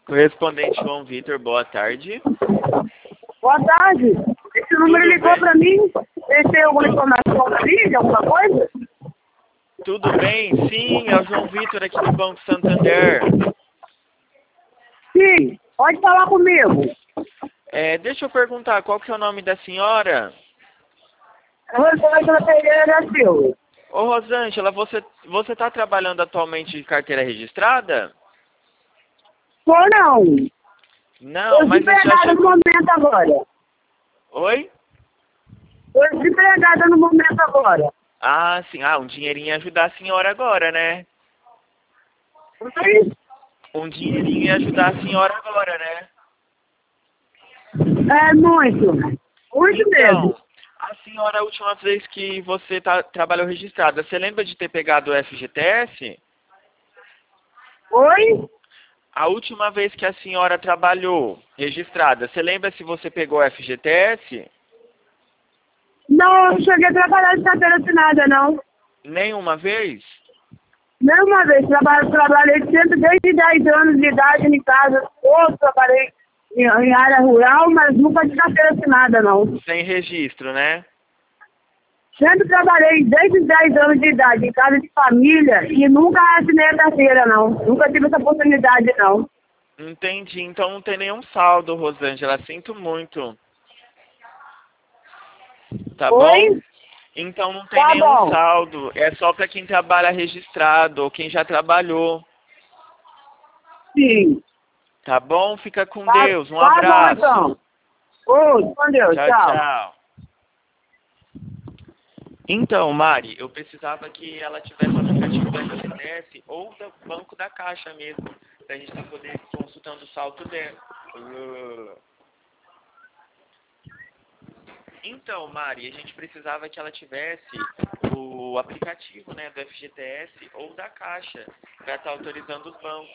Correspondente João Vitor, boa tarde. Boa tarde. Esse número Tudo ligou bem? para mim. Ele tem alguma informação para mim, de alguma coisa? Tudo bem? Sim, é o João Vitor aqui do Banco Santander. Sim, pode falar comigo. Deixa eu perguntar, qual que é o nome da senhora? Rosângela Pereira Silva. Ô Rosângela, você tá trabalhando atualmente de carteira registrada? Ou não? Não, Estou mas já desempregada no chegou... momento agora. Oi? Estou desempregada no momento agora. Ah, sim. Ah, um dinheirinho ia ajudar a senhora agora, né? Mas, Um dinheirinho ia ajudar a senhora agora, né? é muito. Muito mesmo. Então, a senhora, a última vez que você trabalhou registrada, você lembra de ter pegado o FGTS? Oi? A última vez que a senhora trabalhou registrada, você lembra se você pegou o FGTS? Não, não cheguei a trabalhar de carteira assinada, não. Nenhuma vez? Nenhuma vez. Trabalhei sempre desde 10 anos de idade em casa. Ou trabalhei em área rural, mas nunca de carteira assinada, não. Sem registro, né? Sempre trabalhei desde os 10 anos de idade em casa de família e nunca assinei a carteira, não. Nunca tive essa oportunidade, não. Entendi. Então não tem nenhum saldo, Rosângela. Sinto muito. Tá bom? Oi? Então não tem Tá nenhum bom. saldo. É só para quem trabalha registrado ou quem já trabalhou. Sim. Tá bom? Fica com Tá, Deus. Um tá bom, abraço. então. Oi, com Deus. Tchau, Tchau. tchau. Então, Mari, eu precisava que ela tivesse o aplicativo do FGTS ou do Banco da Caixa mesmo, pra gente poder ir consultando o saldo dela. Então, Mari, a gente precisava que ela tivesse o aplicativo, né, do FGTS ou da Caixa, para estar autorizando os bancos.